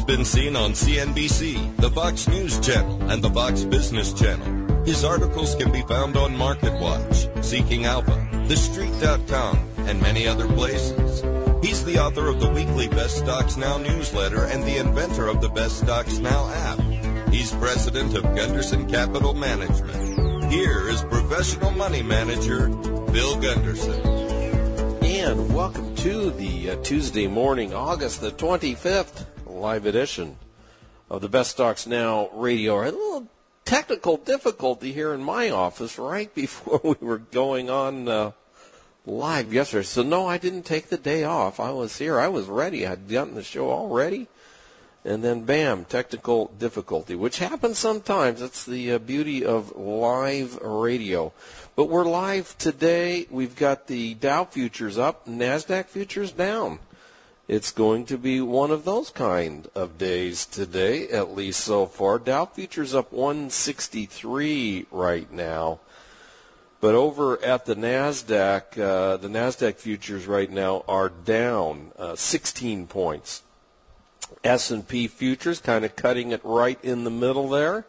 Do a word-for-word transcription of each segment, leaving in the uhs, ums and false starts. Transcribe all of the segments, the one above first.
been seen on C N B C, the Fox News Channel, and the Fox Business Channel. His articles can be found on MarketWatch, Seeking Alpha, The Street dot com, and many other places. He's the author of the weekly Best Stocks Now newsletter and the inventor of the Best Stocks Now app. He's president of Gunderson Capital Management. Here is professional money manager, Bill Gunderson. And welcome to the uh, Tuesday morning, August the twenty-fifth, live edition of the Best Stocks Now radio. A little technical difficulty here in my office right before we were going on uh, live yesterday. So, no, I didn't take the day off. I was here. I was ready. I'd gotten the show all ready. And then, bam, technical difficulty, which happens sometimes. It's the uh, beauty of live radio. But we're live today. We've got the Dow futures up, NASDAQ futures down. It's going to be one of those kind of days today, at least so far. Dow futures up one sixty-three right now. But over at the NASDAQ, uh, the NASDAQ futures right now are down uh, sixteen points. S and P futures kind of cutting it right in the middle there.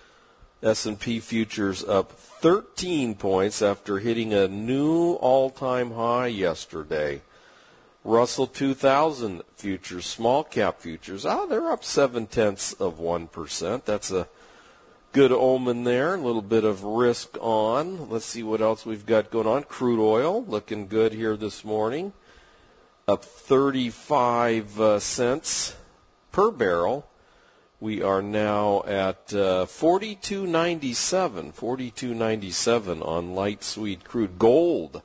S and P futures up thirteen points after hitting a new all-time high yesterday. Russell two thousand futures, small cap futures, oh, they're up seven-tenths of one percent. That's a good omen there. A little bit of risk on. Let's see what else we've got going on. Crude oil looking good here this morning. Up thirty-five uh, cents per barrel. We are now at uh, forty-two ninety-seven, forty-two ninety-seven on light sweet crude. Gold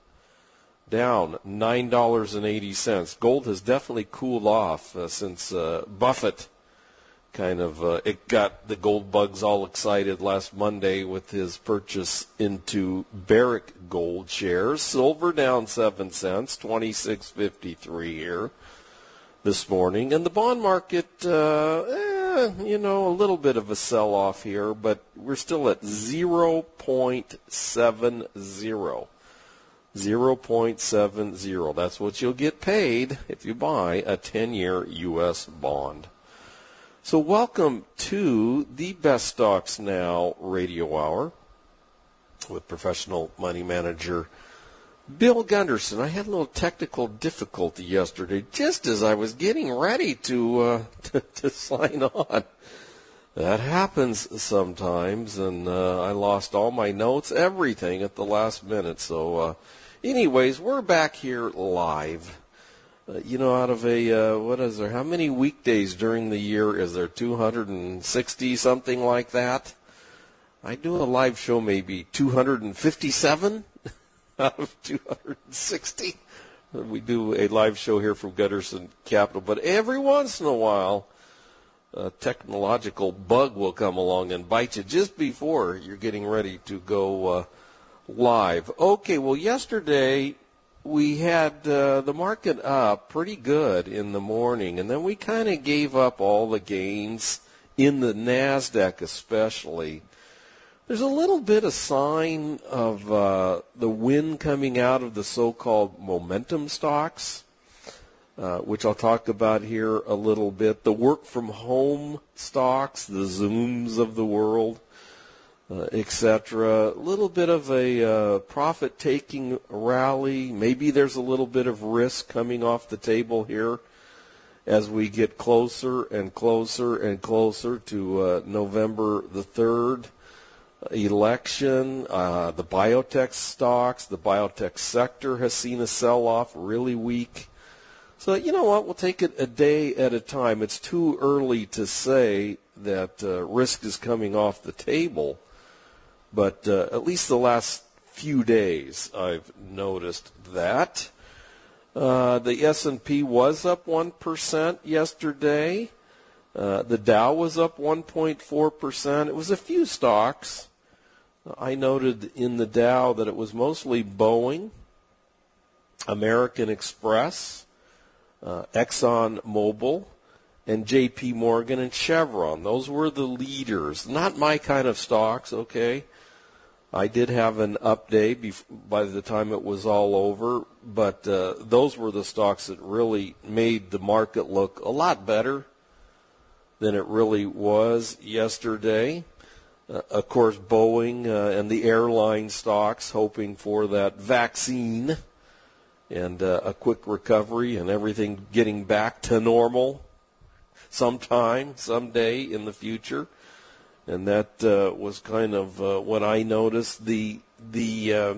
down nine dollars and eighty cents. Gold has definitely cooled off uh, since uh, Buffett kind of uh, it got the gold bugs all excited last Monday with his purchase into Barrick Gold shares. Silver down seven cents, twenty-six fifty-three here this morning. And the bond market, uh, eh, you know, a little bit of a sell-off here, but we're still at zero point seven zero. zero point seven zero. That's what you'll get paid if you buy a ten-year U S bond. So welcome to the Best Stocks Now radio hour with professional money manager Bill Gunderson. I had a little technical difficulty yesterday just as I was getting ready to, uh, to, to sign on. That happens sometimes, and uh, I lost all my notes, everything at the last minute. So uh, anyways, we're back here live. Uh, you know, out of a, uh, what is there, how many weekdays during the year is there? two hundred sixty, something like that? I do a live show maybe two hundred fifty-seven out of two hundred sixty. We do a live show here from Gunderson Capital, but every once in a while, a technological bug will come along and bite you just before you're getting ready to go uh, live. Okay, well, yesterday we had uh, the market up pretty good in the morning, and then we kind of gave up all the gains in the NASDAQ especially. There's a little bit of sign of uh, the wind coming out of the so-called momentum stocks, uh, which I'll talk about here a little bit. The work-from-home stocks, the Zooms of the world, uh, et cetera. A little bit of a uh, profit-taking rally. Maybe there's a little bit of risk coming off the table here as we get closer and closer and closer to uh, November the third. Election, uh, the biotech stocks, the biotech sector has seen a sell-off, really weak. So, you know what, we'll take it a day at a time. It's too early to say that uh, risk is coming off the table, but uh, at least the last few days I've noticed that. Uh, the S and P was up one percent yesterday. Uh, the Dow was up one point four percent. It was a few stocks. I noted in the Dow that it was mostly Boeing, American Express, uh, Exxon Mobil, and J P Morgan and Chevron. Those were the leaders. Not my kind of stocks, okay? I did have an up day bef- by the time it was all over, but uh, those were the stocks that really made the market look a lot better than it really was yesterday. Uh, of course, Boeing uh, and the airline stocks hoping for that vaccine and uh, a quick recovery and everything getting back to normal sometime, someday in the future. And that uh, was kind of uh, what I noticed. The the uh,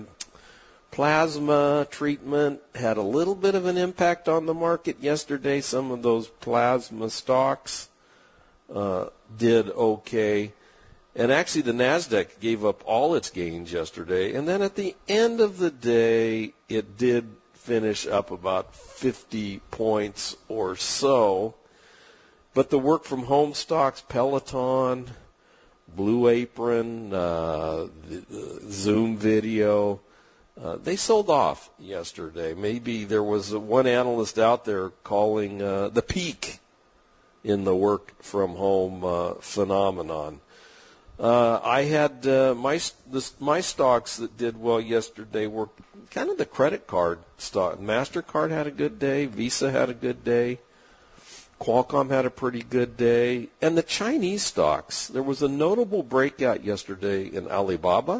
plasma treatment had a little bit of an impact on the market yesterday. Some of those plasma stocks uh, did okay. And actually the NASDAQ gave up all its gains yesterday. And then at the end of the day, it did finish up about fifty points or so. But the work-from-home stocks, Peloton, Blue Apron, uh, Zoom Video, uh, they sold off yesterday. Maybe there was one analyst out there calling uh, the peak in the work-from-home uh, phenomenon. Uh, I had uh, my the, my stocks that did well yesterday were kind of the credit card stock. MasterCard had a good day. Visa had a good day. Qualcomm had a pretty good day. And the Chinese stocks, there was a notable breakout yesterday in Alibaba.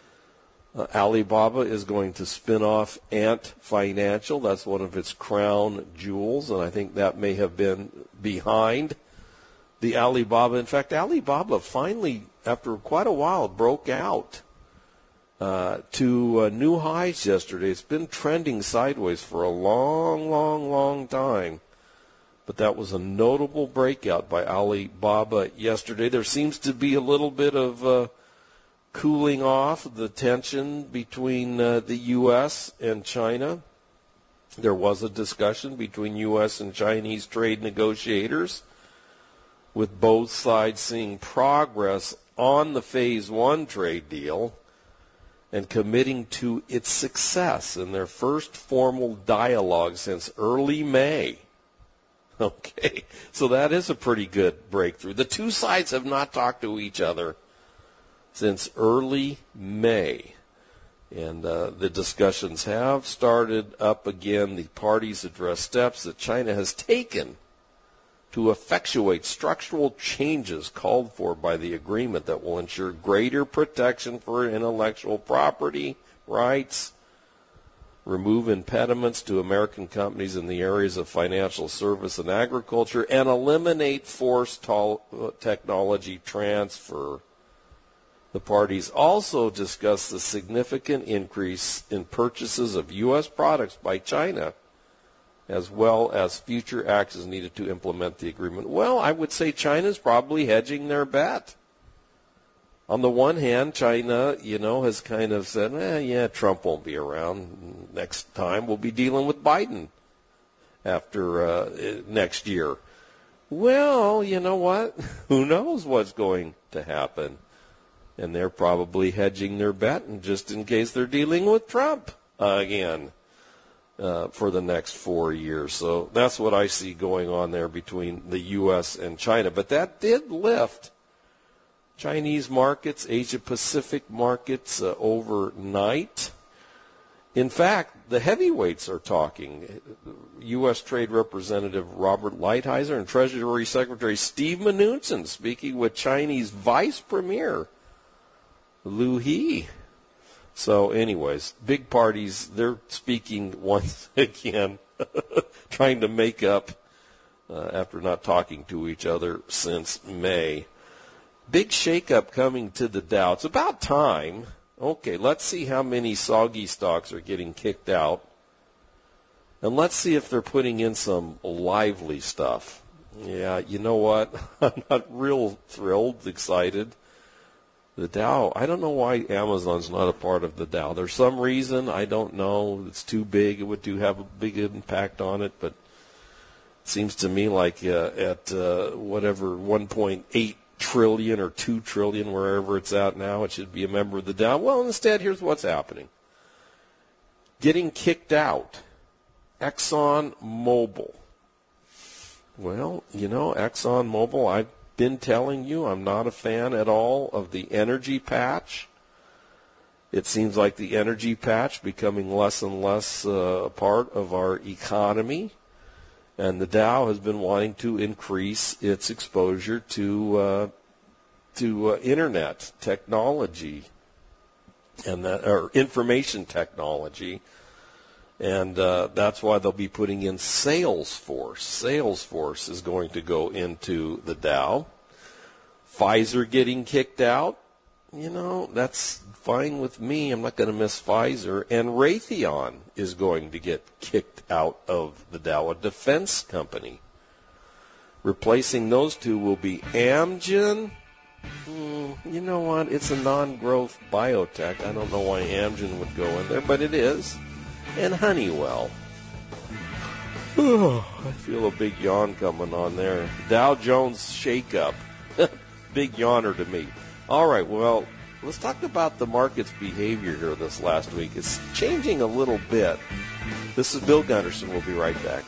Uh, Alibaba is going to spin off Ant Financial. That's one of its crown jewels, and I think that may have been behind the Alibaba. In fact, Alibaba finally, after quite a while, broke out uh, to uh, new highs yesterday. It's been trending sideways for a long, long, long time. But that was a notable breakout by Alibaba yesterday. There seems to be a little bit of uh, cooling off the tension between uh, the U S and China. There was a discussion between U S and Chinese trade negotiators, with both sides seeing progress on the phase one trade deal and committing to its success in their first formal dialogue since early May. Okay, so that is a pretty good breakthrough. The two sides have not talked to each other since early May, and uh, the discussions have started up again. The parties address steps that China has taken to effectuate structural changes called for by the agreement that will ensure greater protection for intellectual property rights, remove impediments to American companies in the areas of financial service and agriculture, and eliminate forced to- technology transfer. The parties also discussed the significant increase in purchases of U S products by China, as well as future actions needed to implement the agreement. Well, I would say China's probably hedging their bet. On the one hand, China, you know, has kind of said, eh, yeah, Trump won't be around. Next time we'll be dealing with Biden after uh, next year. Well, you know what? Who knows what's going to happen? And they're probably hedging their bet, and just in case they're dealing with Trump again uh, for the next four years. So that's what I see going on there between the U S and China. But that did lift Chinese markets, Asia-Pacific markets uh, overnight. In fact, the heavyweights are talking. U S. Trade Representative Robert Lighthizer and Treasury Secretary Steve Mnuchin speaking with Chinese Vice Premier Liu He. So anyways, big parties, they're speaking once again, trying to make up uh, after not talking to each other since May. Big shakeup coming to the Dow. It's about time. Okay, let's see how many soggy stocks are getting kicked out. And let's see if they're putting in some lively stuff. Yeah, you know what? I'm not real thrilled, excited. The Dow, I don't know why Amazon's not a part of the Dow. There's some reason, I don't know. It's too big. It would do have a big impact on it, but it seems to me like uh, at uh, whatever one point eight trillion or two trillion, wherever it's at now, it should be a member of the Dow. Well, instead, here's what's happening. Getting kicked out. Exxon Mobil. Well, you know, Exxon Mobil, I've been telling you I'm not a fan at all of the energy patch. It seems like the energy patch becoming less and less uh, a part of our economy. And the Dow has been wanting to increase its exposure to uh, to uh, internet technology and that, or information technology. And uh, that's why they'll be putting in Salesforce. Salesforce is going to go into the Dow. Pfizer getting kicked out, you know, that's fine with me. I'm not going to miss Pfizer. And Raytheon is going to get kicked out of the Dow, a defense company. Replacing those two will be Amgen. Hmm, you know what? It's a non-growth biotech. I don't know why Amgen would go in there, but it is. And Honeywell. Oh, I feel a big yawn coming on there. Dow Jones shakeup. Big yawner to me. All right, well, let's talk about the market's behavior here this last week. It's changing a little bit. This is Bill Gunderson. We'll be right back.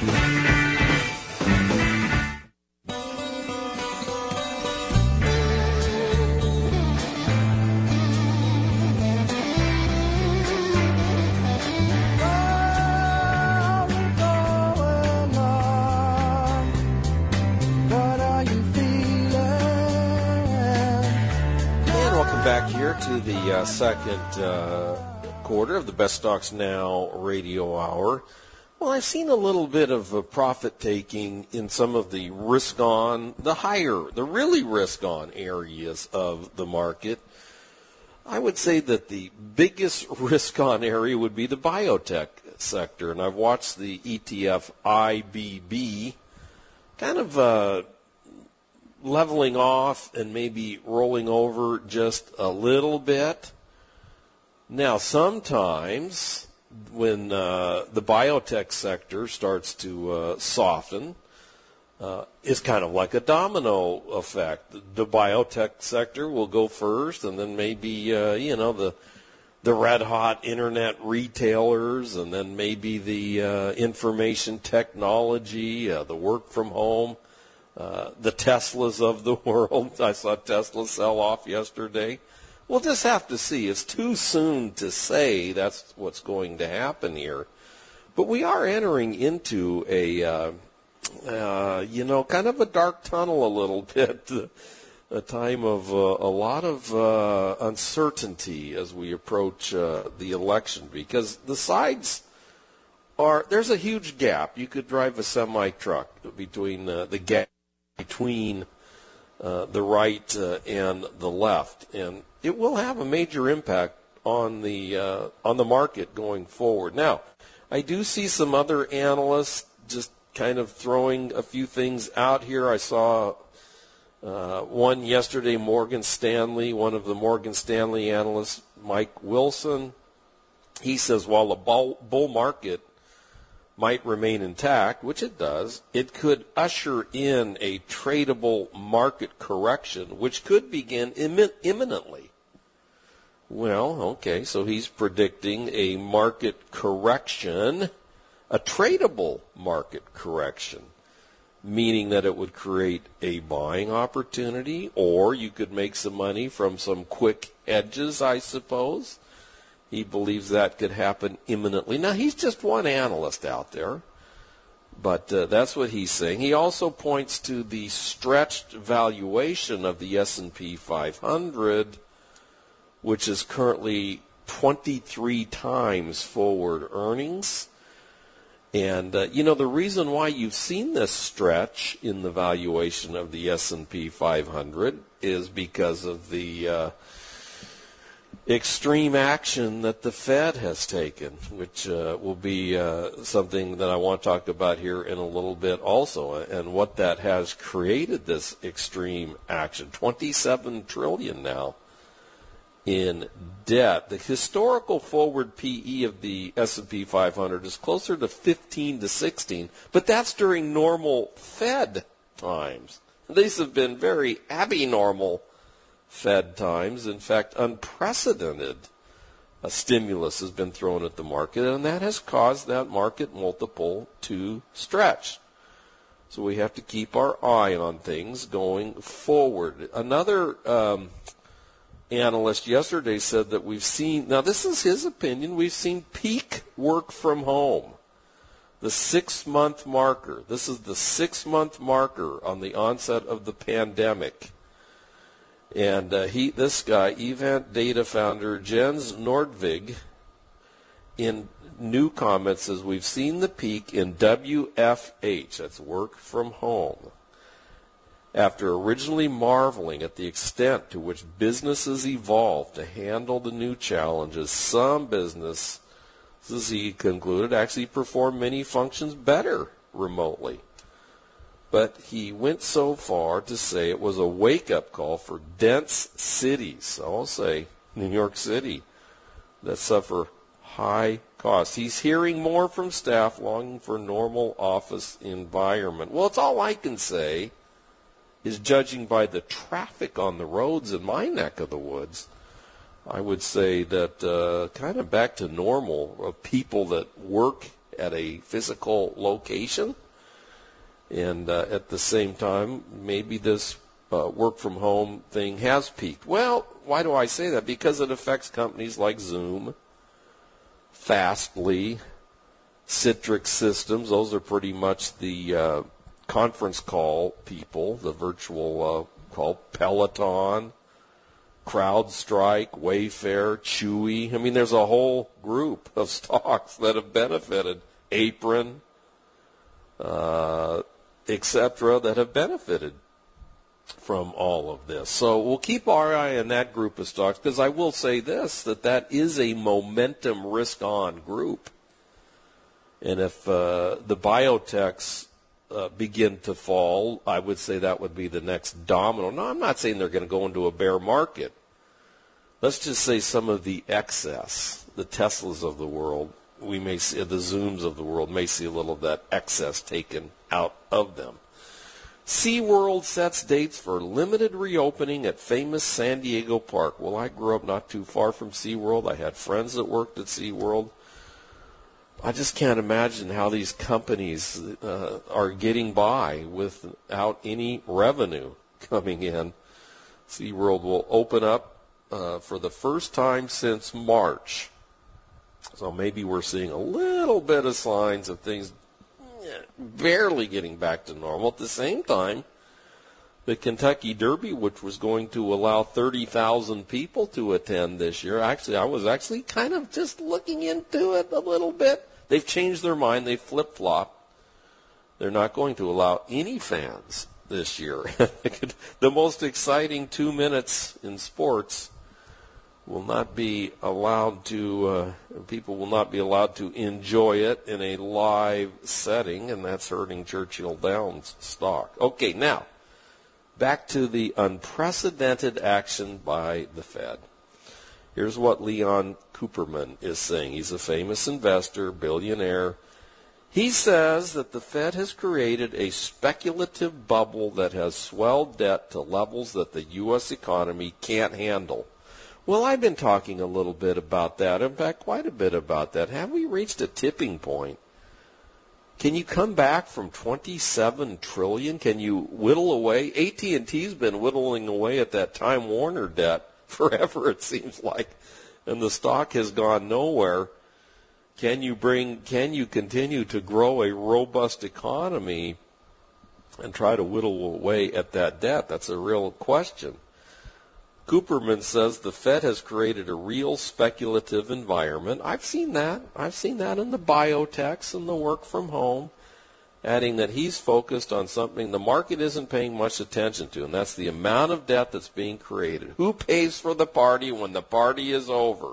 Back here to the uh, second uh, quarter of the Best Stocks Now radio hour. Well, I've seen a little bit of uh, profit taking in some of the risk on, the higher, the really risk on areas of the market. I would say that the biggest risk on area would be the biotech sector, and I've watched the E T F I B B kind of uh, leveling off and maybe rolling over just a little bit. Now, sometimes when uh, the biotech sector starts to uh, soften, uh, it's kind of like a domino effect. The biotech sector will go first, and then maybe, uh, you know, the the red-hot internet retailers, and then maybe the uh, information technology, uh, the work from home, Uh, the Teslas of the world. I saw Tesla sell off yesterday. We'll just have to see. It's too soon to say that's what's going to happen here. But we are entering into a, uh, uh, you know, kind of a dark tunnel a little bit, a time of uh, a lot of uh, uncertainty as we approach uh, the election, because the sides are, there's a huge gap. You could drive a semi-truck between uh, the gap between uh, the right uh, and the left, and it will have a major impact on the uh, on the market going forward. Now, I do see some other analysts just kind of throwing a few things out here. I saw uh, one yesterday, Morgan Stanley, one of the Morgan Stanley analysts, Mike Wilson. He says while the bull, bull market might remain intact, which it does, it could usher in a tradable market correction, which could begin Im- imminently. Well, okay, so he's predicting a market correction, a tradable market correction, meaning that it would create a buying opportunity, or you could make some money from some quick hedges, I suppose. He believes that could happen imminently. Now, he's just one analyst out there, but uh, that's what he's saying. He also points to the stretched valuation of the S and P five hundred, which is currently twenty-three times forward earnings. And, uh, you know, the reason why you've seen this stretch in the valuation of the S and P five hundred is because of the uh, extreme action that the Fed has taken, which uh, will be uh, something that I want to talk about here in a little bit also, and what that has created, this extreme action. twenty-seven trillion dollars now in debt. The historical forward P E of the S and P five hundred is closer to fifteen to sixteen, but that's during normal Fed times. These have been very abnormal Fed times. In fact, unprecedented uh, stimulus has been thrown at the market, and that has caused that market multiple to stretch. So we have to keep our eye on things going forward. Another um, analyst yesterday said that we've seen, now this is his opinion, we've seen peak work from home. the six-month marker. This is the six-month marker on the onset of the pandemic. And uh, he, this guy, Event Data founder Jens Nordvig, in new comments says, we've seen the peak in W F H, that's work from home. After originally marveling at the extent to which businesses evolved to handle the new challenges, some businesses, he concluded, actually perform many functions better remotely. But he went so far to say it was a wake-up call for dense cities, I'll say New York City, that suffer high costs. He's hearing more from staff longing for a normal office environment. Well, it's all I can say is, judging by the traffic on the roads in my neck of the woods, I would say that uh, kind of back to normal of people that work at a physical location. And uh, at the same time, maybe this uh, work from home thing has peaked. Well, why do I say that? Because it affects companies like Zoom, Fastly, Citrix Systems. Those are pretty much the uh, conference call people, the virtual uh, call, Peloton, CrowdStrike, Wayfair, Chewy. I mean, there's a whole group of stocks that have benefited, Apron, uh, et cetera, that have benefited from all of this. So we'll keep our eye on that group of stocks, because I will say this, that that is a momentum risk-on group. And if uh, the biotechs uh, begin to fall, I would say that would be the next domino. No, I'm not saying they're going to go into a bear market. Let's just say some of the excess, the Teslas of the world, we may see, the Zooms of the world may see a little of that excess taken out of them. SeaWorld sets dates for limited reopening at famous San Diego Park. Well, I grew up not too far from SeaWorld. I had friends that worked at SeaWorld. I just can't imagine how these companies uh, are getting by without any revenue coming in. SeaWorld will open up uh, for the first time since March. So maybe we're seeing a little bit of signs of things barely getting back to normal. At the same time, the Kentucky Derby, which was going to allow thirty thousand people to attend this year, actually, I was actually kind of just looking into it a little bit. They've changed their mind. They flip-flopped. They're not going to allow any fans this year. The most exciting two minutes in sports will not be allowed to, uh, people will not be allowed to enjoy it in a live setting, and that's hurting Churchill Downs stock. Okay, now, back to the unprecedented action by the Fed. Here's what Leon Cooperman is saying. He's a famous investor, billionaire. He says that the Fed has created a speculative bubble that has swelled debt to levels that the U S economy can't handle. Well, I've been talking a little bit about that, in fact, quite a bit about that. Have we reached a tipping point? Can you come back from twenty-seven trillion dollars? Can you whittle away? A T and T's been whittling away at that Time Warner debt forever, it seems like, and the stock has gone nowhere. Can you bring? Can you continue to grow a robust economy and try to whittle away at that debt? That's a real question. Cooperman says the Fed has created a real speculative environment. I've seen that. I've seen that in the biotechs and the work from home, adding that he's focused on something the market isn't paying much attention to, and that's the amount of debt that's being created. Who pays for the party when the party is over?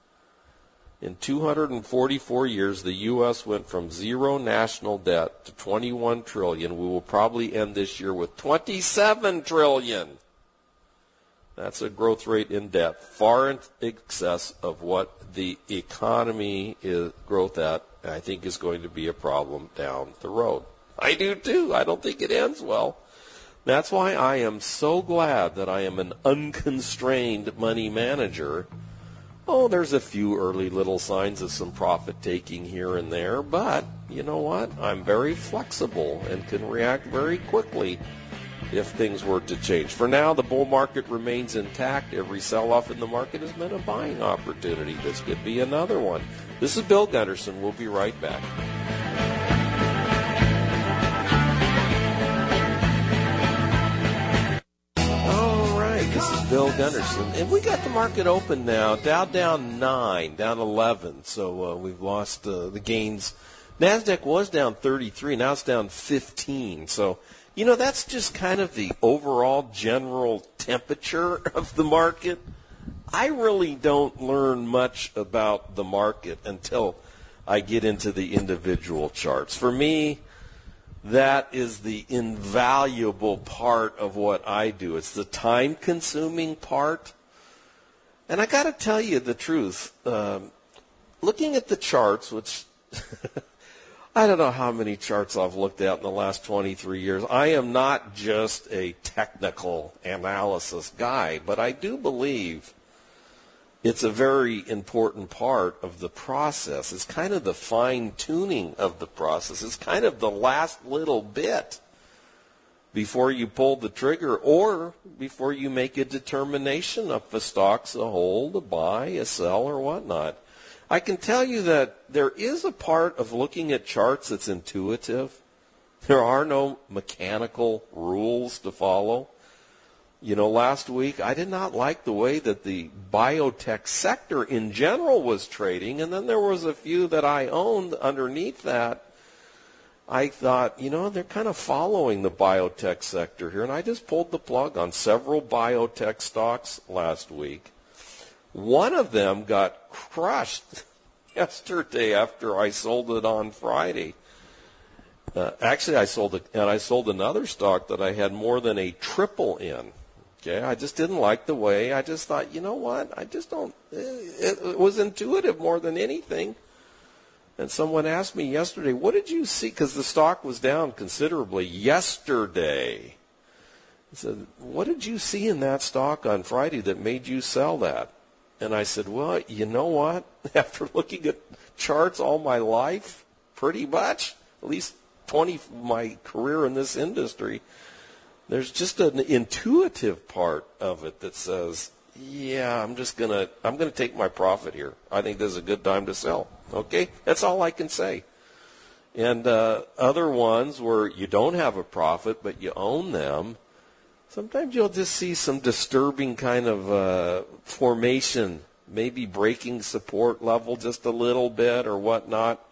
In two hundred forty-four years, the U S went from zero national debt to twenty-one trillion dollars. We will probably end this year with twenty-seven trillion dollars. That's a growth rate in debt far in excess of what the economy is growth at, I think is going to be a problem down the road. I do too. I don't think it ends well. That's why I am so glad that I am an unconstrained money manager. Oh, there's a few early little signs of some profit taking here and there, but you know what? I'm very flexible and can react very quickly if things were to change. For now, the bull market remains intact. Every sell-off in the market has been a buying opportunity. This could be another one. This is Bill Gunderson. We'll be right back. Bill Gunderson. And we got the market open now. Dow down nine, down eleven. So uh, we've lost uh, the gains. NASDAQ was down thirty-three. Now it's down fifteen. So, you know, that's just kind of the overall general temperature of the market. I really don't learn much about the market until I get into the individual charts. For me, that is the invaluable part of what I do. It's the time-consuming part. And I got to tell you the truth. Um, looking at the charts, which I don't know how many charts I've looked at in the last twenty-three years. I am not just a technical analysis guy, but I do believe it's a very important part of the process. It's kind of the fine-tuning of the process. It's kind of the last little bit before you pull the trigger or before you make a determination of the stock's a hold, a buy, a sell, or whatnot. I can tell you that there is a part of looking at charts that's intuitive. There are no mechanical rules to follow. You know, last week I did not like the way that the biotech sector in general was trading, and then there was a few that I owned underneath that. I thought, you know, they're kind of following the biotech sector here, and I just pulled the plug on several biotech stocks last week. One of them got crushed yesterday after I sold it on Friday. Uh, actually, I sold it, and I sold another stock that I had more than a triple in. Okay, I just didn't like the way. I just thought, you know what? I just don't. It, it was intuitive more than anything. And someone asked me yesterday, what did you see? Because the stock was down considerably yesterday. I said, what did you see in that stock on Friday that made you sell that? And I said, well, you know what? After looking at charts all my life, pretty much, at least twenty of my career in this industry, there's just an intuitive part of it that says, yeah, I'm just going to I'm going to take my profit here. I think this is a good time to sell. Okay? That's all I can say. And uh, other ones where you don't have a profit but you own them, sometimes you'll just see some disturbing kind of uh, formation, maybe breaking support level just a little bit or whatnot.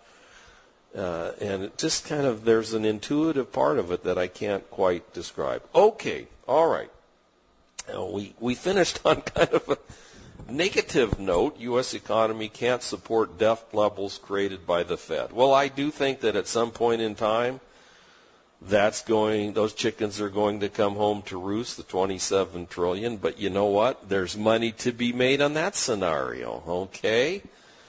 Uh, and it just kind of, there's an intuitive part of it that I can't quite describe. Okay, all right. Now we, we finished on kind of a negative note. U S economy can't support debt levels created by the Fed. Well, I do think that at some point in time, that's going, those chickens are going to come home to roost, the twenty-seven trillion dollars. But you know what? There's money to be made on that scenario, okay?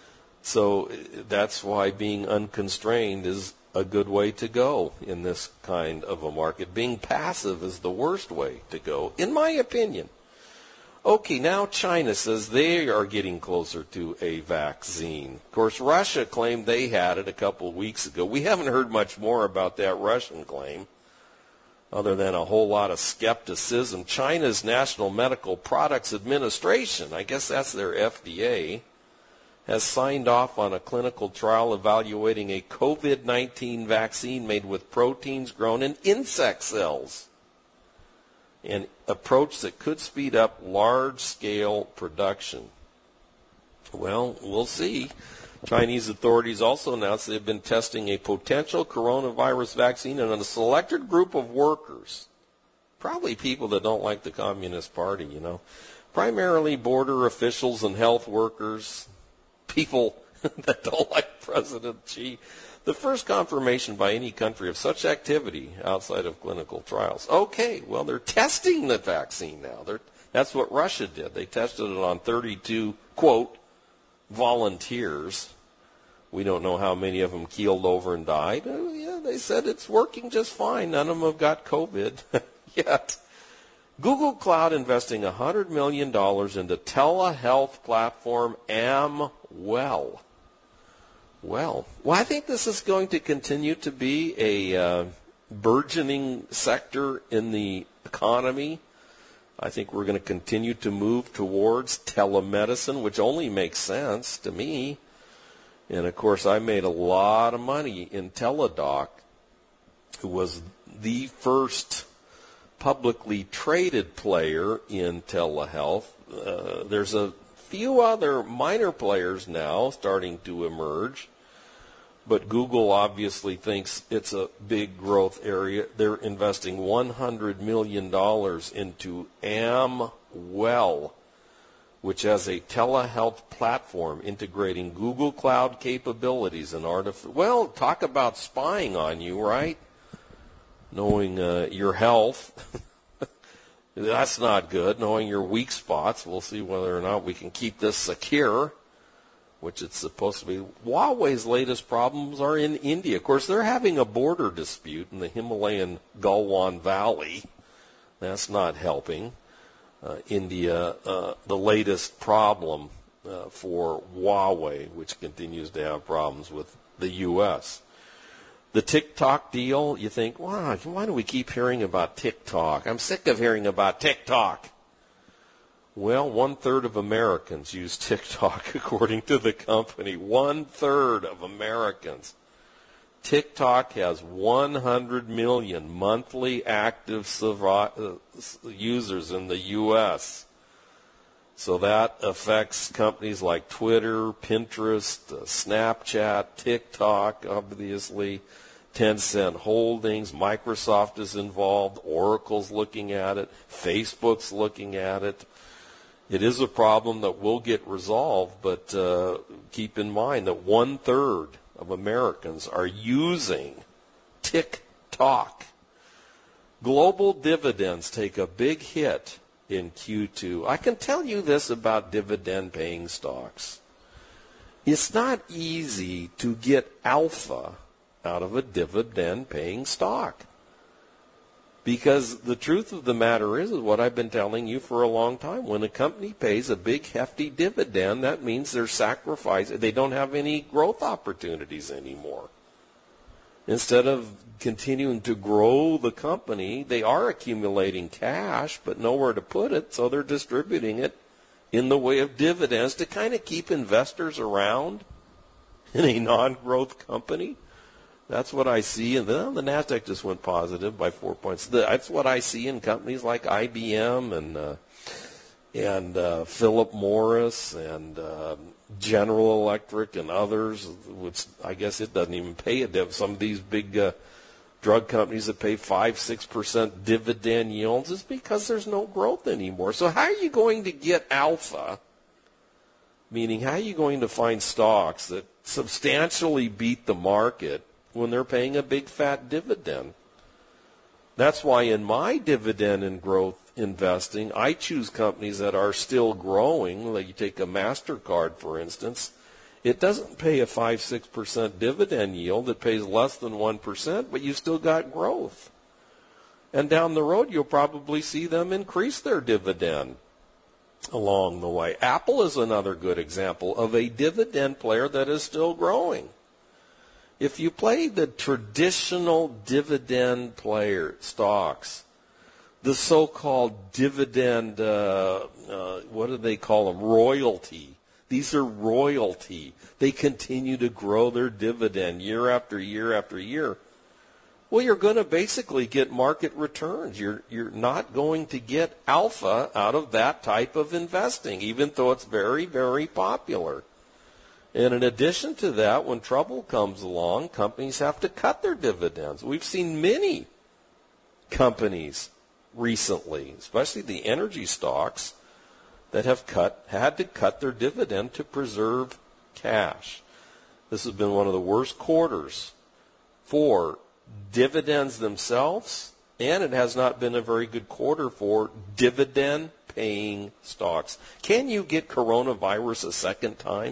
So that's why being unconstrained is a good way to go in this kind of a market. Being passive is the worst way to go, in my opinion. Okay, now China says they are getting closer to a vaccine. Of course, Russia claimed they had it a couple of weeks ago. We haven't heard much more about that Russian claim, other than a whole lot of skepticism. China's National Medical Products Administration, I guess that's their F D A, has signed off on a clinical trial evaluating a COVID nineteen vaccine made with proteins grown in insect cells, an approach that could speed up large-scale production. Well, we'll see. Chinese authorities also announced they've been testing a potential coronavirus vaccine on a selected group of workers, probably people that don't like the Communist Party, you know, primarily border officials and health workers, people that don't like President Xi. The first confirmation by any country of such activity outside of clinical trials. Okay, well, they're testing the vaccine now. They're, that's what Russia did. They tested it on thirty-two, quote, volunteers. We don't know how many of them keeled over and died. Oh, yeah, they said it's working just fine. None of them have got COVID yet. Google Cloud investing one hundred million dollars into telehealth platform Amwell. Well, well, I think this is going to continue to be a uh, burgeoning sector in the economy. I think we're going to continue to move towards telemedicine, which only makes sense to me. And, of course, I made a lot of money in Teladoc, who was the first publicly traded player in telehealth. Uh, there's a few other minor players now starting to emerge, but Google obviously thinks it's a big growth area. They're investing one hundred million dollars into Amwell, which has a telehealth platform integrating Google Cloud capabilities and artificial. Well, talk about spying on you, right? Knowing uh, your health. That's not good. Knowing your weak spots. We'll see whether or not we can keep this secure, which it's supposed to be. Huawei's latest problems are in India. Of course, they're having a border dispute in the Himalayan Galwan Valley. That's not helping. Uh, India, uh, the latest problem uh, for Huawei, which continues to have problems with the U S The TikTok deal, you think, wow, why do we keep hearing about TikTok? I'm sick of hearing about TikTok. Well, one-third of Americans use TikTok, according to the company. One-third of Americans. TikTok has one hundred million monthly active users in the U S So that affects companies like Twitter, Pinterest, Snapchat, TikTok, obviously, Tencent Holdings, Microsoft is involved, Oracle's looking at it, Facebook's looking at it. It is a problem that will get resolved, but uh, keep in mind that one-third of Americans are using TikTok. Global dividends take a big hit in Q two. I can tell you this about dividend-paying stocks. It's not easy to get alpha out of a dividend-paying stock. Because the truth of the matter is, is what I've been telling you for a long time. When a company pays a big, hefty dividend, that means they're sacrificing. They don't have any growth opportunities anymore. Instead of continuing to grow the company, they are accumulating cash, but nowhere to put it, so they're distributing it in the way of dividends to kind of keep investors around in a non-growth company. That's what I see. And then the NASDAQ just went positive by four points. That's what I see in companies like I B M and uh, and uh, Philip Morris and uh, General Electric and others, which I guess it doesn't even pay a div. Some of these big uh, drug companies that pay five, six percent dividend yields is because there's no growth anymore. So how are you going to get alpha? Meaning, how are you going to find stocks that substantially beat the market when they're paying a big fat dividend? That's why in my dividend and growth investing, I choose companies that are still growing. Like you take a MasterCard, for instance. It doesn't pay a five, six percent dividend yield. It pays less than one percent, but you still got growth. And down the road, you'll probably see them increase their dividend along the way. Apple is another good example of a dividend player that is still growing. If you play the traditional dividend player stocks, the so-called dividend, uh, uh, what do they call them, royalty. These are royalty. They continue to grow their dividend year after year after year. Well, you're going to basically get market returns. You're you're not going to get alpha out of that type of investing, even though it's very, very popular. And in addition to that, when trouble comes along, companies have to cut their dividends. We've seen many companies recently, especially the energy stocks, that have cut had to cut their dividend to preserve cash. This has been one of the worst quarters for dividends themselves, and it has not been a very good quarter for dividend-paying stocks. Can you get coronavirus a second time?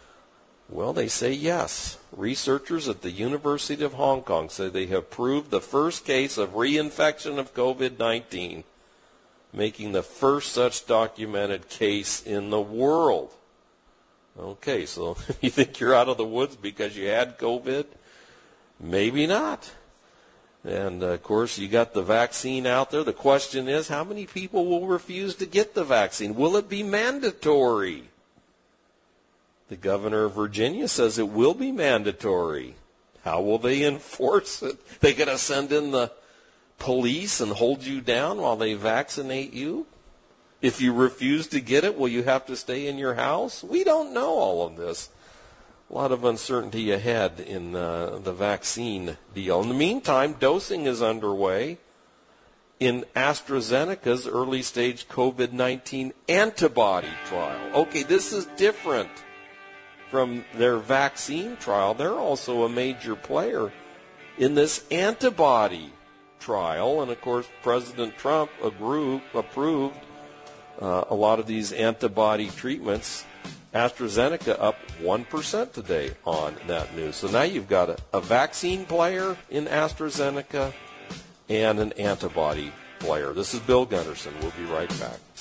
Well, they say yes. Researchers at the University of Hong Kong say they have proved the first case of reinfection of covid nineteen, making the first such documented case in the world. Okay, so you think you're out of the woods because you had COVID? Maybe not. And, uh, of course, you got the vaccine out there. The question is, how many people will refuse to get the vaccine? Will it be mandatory? The governor of Virginia says it will be mandatory. How will they enforce it? They're going to send in the police and hold you down while they vaccinate you? If you refuse to get it, will you have to stay in your house? We don't know all of this. A lot of uncertainty ahead in uh, the vaccine deal. In the meantime, dosing is underway in AstraZeneca's early-stage COVID nineteen antibody trial. Okay, this is different from their vaccine trial. They're also a major player in this antibody trial. And, of course, President Trump agreed, approved uh, a lot of these antibody treatments. AstraZeneca up one percent today on that news. So now you've got a, a vaccine player in AstraZeneca and an antibody player. This is Bill Gunderson. We'll be right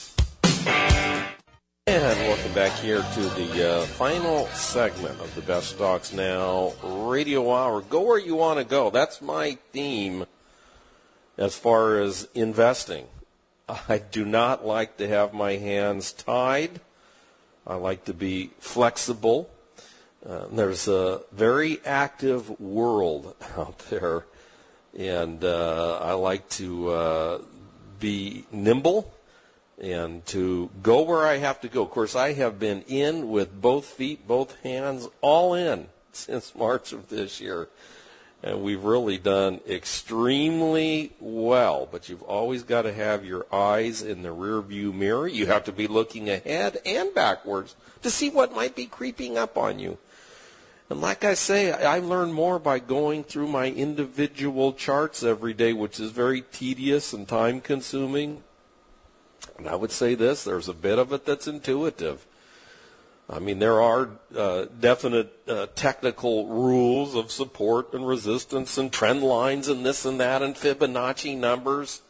back. And welcome back here to the uh, final segment of the Best Stocks Now Radio Hour. Go where you want to go. That's my theme as far as investing. I do not like to have my hands tied. I like to be flexible. Uh, there's a very active world out there, and uh, I like to uh, be nimble and to go where I have to go. Of course, I have been in with both feet, both hands, all in since March of this year. And we've really done extremely well. But you've always got to have your eyes in the rearview mirror. You have to be looking ahead and backwards to see what might be creeping up on you. And like I say, I learn more by going through my individual charts every day, which is very tedious and time-consuming. And I would say this, there's a bit of it that's intuitive. I mean, there are uh, definite uh, technical rules of support and resistance and trend lines and this and that and Fibonacci numbers.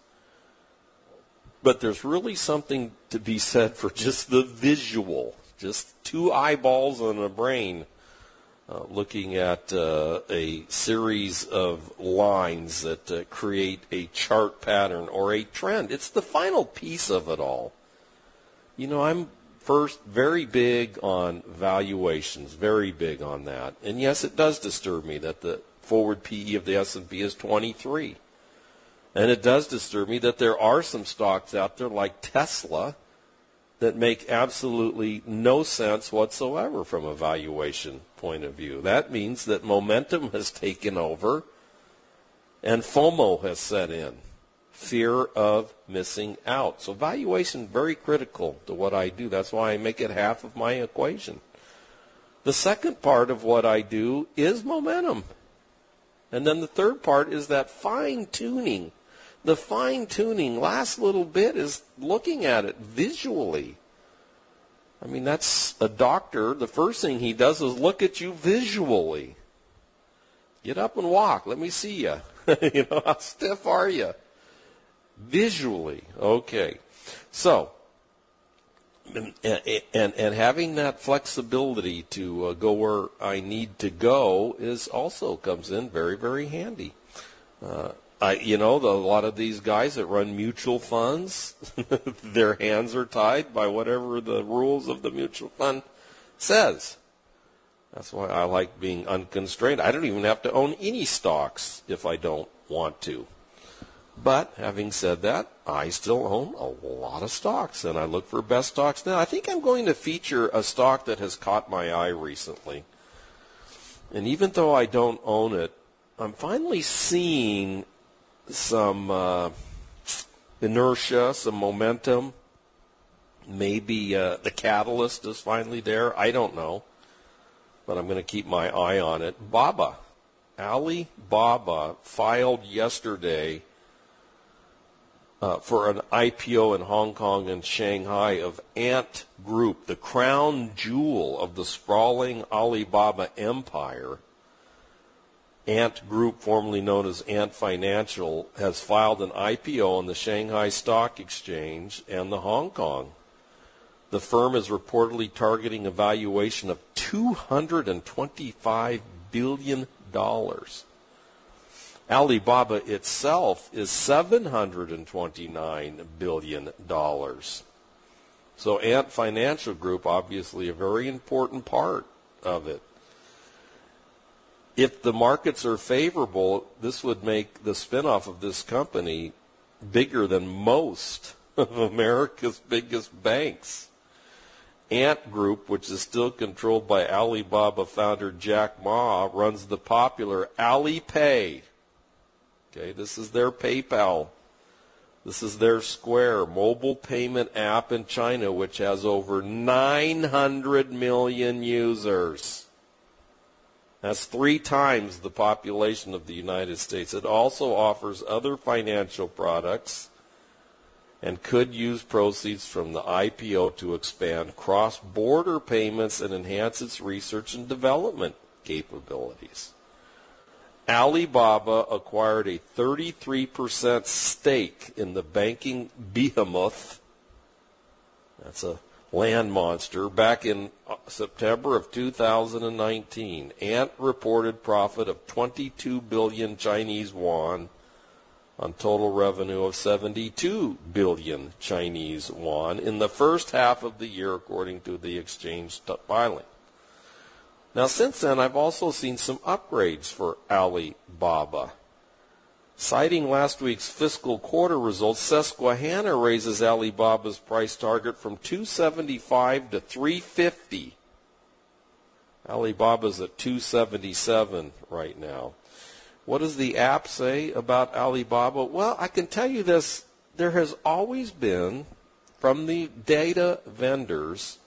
But there's really something to be said for just the visual, just two eyeballs and a brain uh, looking at uh, a series of lines that uh, create a chart pattern or a trend. It's the final piece of it all. You know, I'm First, very big on valuations, very big on that. And yes, it does disturb me that the forward P E of the S and P is twenty-three. And it does disturb me that there are some stocks out there like Tesla that make absolutely no sense whatsoever from a valuation point of view. That means that momentum has taken over and FOMO has set in. Fear of missing out. So valuation very critical to what I do. That's why I make it half of my equation. The second part of what I do is momentum. And then the third part is that fine-tuning. The fine-tuning, last little bit, is looking at it visually. I mean, that's a doctor. The first thing he does is look at you visually. Get up and walk. Let me see you. You know, how stiff are you? Visually, okay. So, and, and, and having that flexibility to uh, go where I need to go is also comes in very, very handy. Uh, I, you know, the, a lot of these guys that run mutual funds, their hands are tied by whatever the rules of the mutual fund says. That's why I like being unconstrained. I don't even have to own any stocks if I don't want to. But having said that, I still own a lot of stocks, and I look for best stocks now. I think I'm going to feature a stock that has caught my eye recently. And even though I don't own it, I'm finally seeing some uh, inertia, some momentum. Maybe uh, the catalyst is finally there. I don't know. But I'm going to keep my eye on it. Baba, Alibaba filed yesterday Uh, for an I P O in Hong Kong and Shanghai of Ant Group, the crown jewel of the sprawling Alibaba empire. Ant Group, formerly known as Ant Financial, has filed an I P O on the Shanghai Stock Exchange and the Hong Kong. The firm is reportedly targeting a valuation of two hundred twenty-five billion dollars. Alibaba itself is seven hundred twenty-nine billion dollars. So Ant Financial Group, obviously a very important part of it. if the markets are favorable, this would make the spinoff of this company bigger than most of America's biggest banks. Ant Group, which is still controlled by Alibaba founder Jack Ma, runs the popular Alipay. Okay, this is their PayPal. This is their Square mobile payment app in China, which has over nine hundred million users. That's three times the population of the United States. It also offers other financial products and could use proceeds from the I P O to expand cross-border payments and enhance its research and development capabilities. Alibaba acquired a thirty-three percent stake in the banking behemoth, that's a land monster, back in September of two thousand nineteen. Ant reported profit of twenty-two billion Chinese yuan on total revenue of seventy-two billion Chinese yuan in the first half of the year, according to the exchange filing. Now, since then, I've also seen some upgrades for Alibaba. Citing last week's fiscal quarter results, Susquehanna raises Alibaba's price target from two seventy-five to three fifty. Alibaba's at two seventy-seven right now. What does the app say about Alibaba? Well, I can tell you this. There has always been, from the data vendors,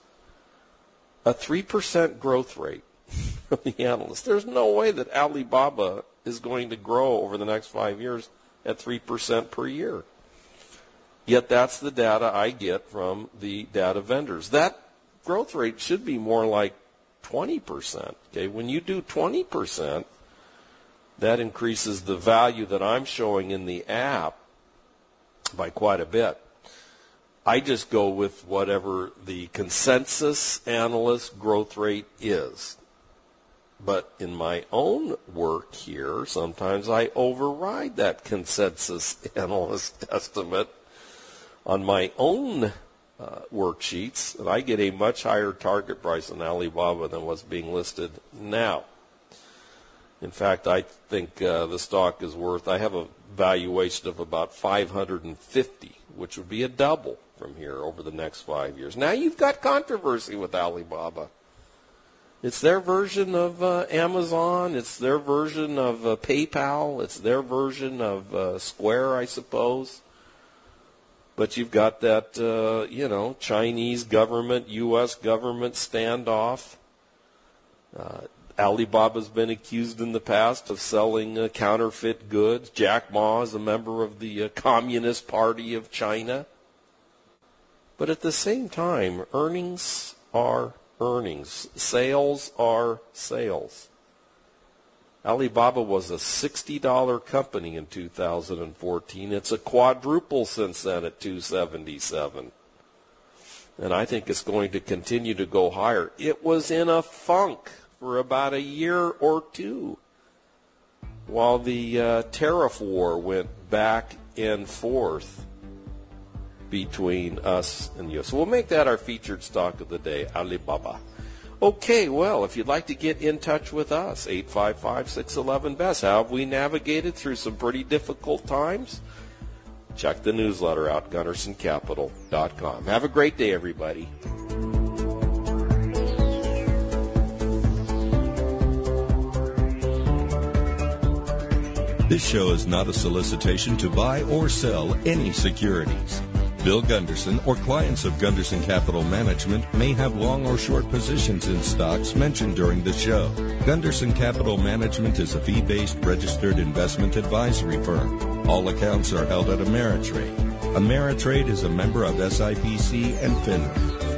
a three percent growth rate from the analysts. There's no way that Alibaba is going to grow over the next five years at three percent per year. Yet that's the data I get from the data vendors. That growth rate should be more like twenty percent. Okay, when you do twenty percent, that increases the value that I'm showing in the app by quite a bit. I just go with whatever the consensus analyst growth rate is. But in my own work here, sometimes I override that consensus analyst estimate on my own uh, worksheets, and I get a much higher target price on Alibaba than what's being listed now. In fact, I think uh, the stock is worth, I have a valuation of about five hundred fifty, which would be a double from here over the next five years. Now you've got controversy with Alibaba. It's their version of uh, Amazon. It's their version of uh, PayPal. It's their version of uh, Square, I suppose. But you've got that, uh, you know, Chinese government, U S government standoff. Uh, Alibaba's been accused in the past of selling uh, counterfeit goods. Jack Ma is a member of the uh, Communist Party of China. But at the same time, earnings are earnings. Sales are sales. Alibaba was a sixty dollars company in two thousand fourteen. It's a quadruple since then at two seventy-seven. And I think it's going to continue to go higher. It was in a funk for about a year or two while the uh, tariff war went back and forth between us and you. So we'll make that our featured stock of the day, Alibaba. Okay, well, if you'd like to get in touch with us, eight five five, six one one, B E S. How have we navigated through some pretty difficult times? Check the newsletter out, Gunderson Capital dot com. Have a great day, everybody. This show is not a solicitation to buy or sell any securities. Bill Gunderson or clients of Gunderson Capital Management may have long or short positions in stocks mentioned during the show. Gunderson Capital Management is a fee-based registered investment advisory firm. All accounts are held at Ameritrade. Ameritrade is a member of S I P C and FINRA.